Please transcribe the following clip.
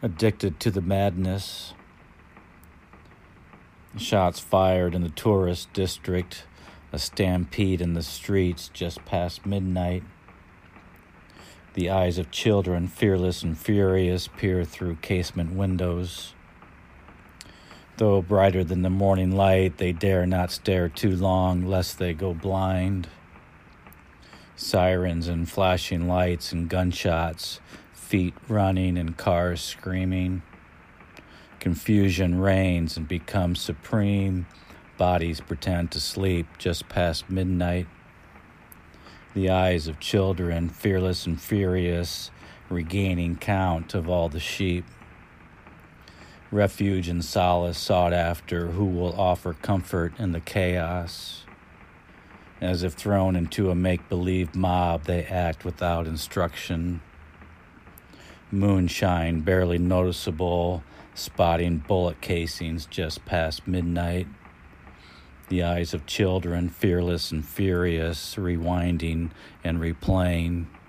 addicted to the madness. Shots fired in the tourist district, a stampede in the streets just past midnight. The eyes of children, fearless and furious, peer through casement windows. Though brighter than the morning light, they dare not stare too long, lest they go blind. Sirens and flashing lights and gunshots, feet running and cars screaming. Confusion reigns and becomes supreme. Bodies pretend to sleep just past midnight. The eyes of children, fearless and furious, regaining count of all the sheep. Refuge and solace sought after, who will offer comfort in the chaos. As if thrown into a make-believe mob, they act without instruction. Moonshine barely noticeable, spotting bullet casings just past midnight. The eyes of children, fearless and furious, rewinding and replaying.